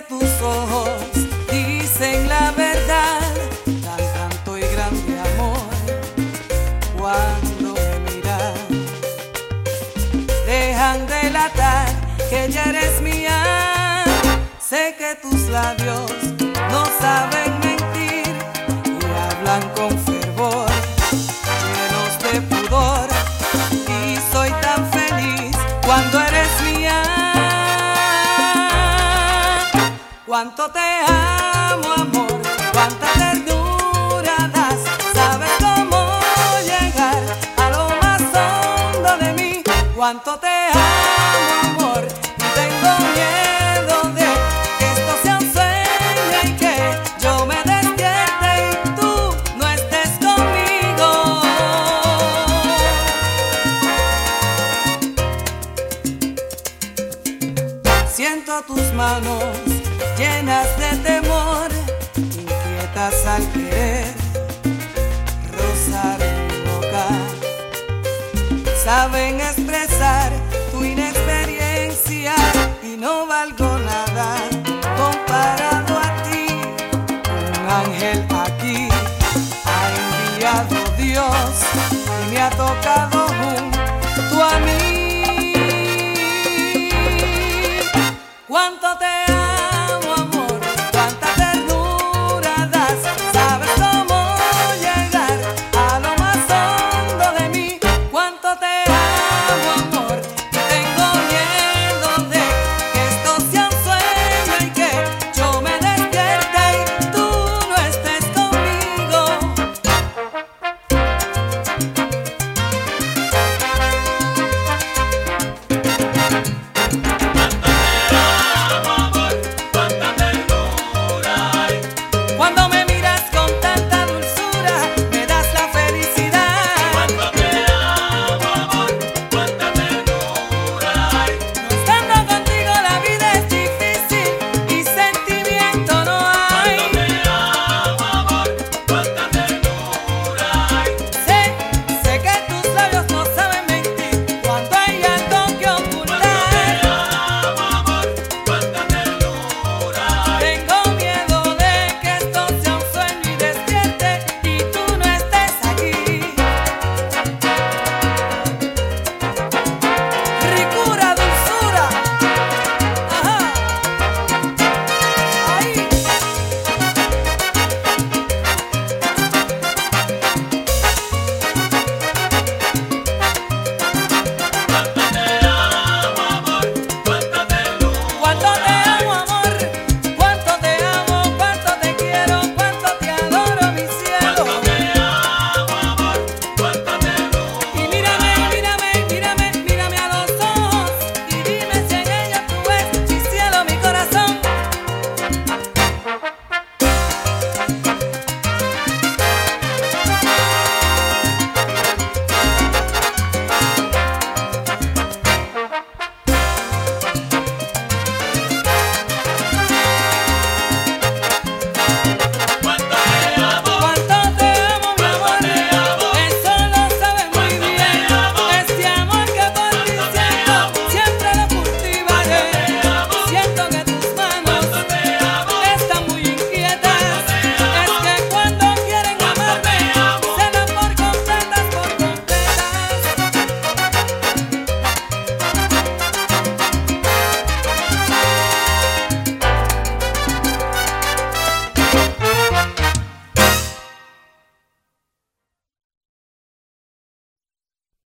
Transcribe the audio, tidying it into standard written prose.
que tus ojos dicen la verdad, dan tanto y grande amor cuando me miran. Dejan delatar que ya eres mía. Sé que tus labios no saben mentir y hablan con fervor, llenos de pudor. Y soy tan feliz cuando eres mía. Cuánto te amo, amor, cuánta ternura das. Sabes cómo llegar a lo más hondo de mí. Cuánto te amo, amor, y tengo miedo de que esto sea un sueño y que yo me despierte y tú no estés conmigo. Siento tus manos llenas de temor, inquietas al querer rozar mi boca. Saben expresar tu inexperiencia y no valgo nada comparado a ti. Un ángel aquí ha enviado Dios y me ha tocado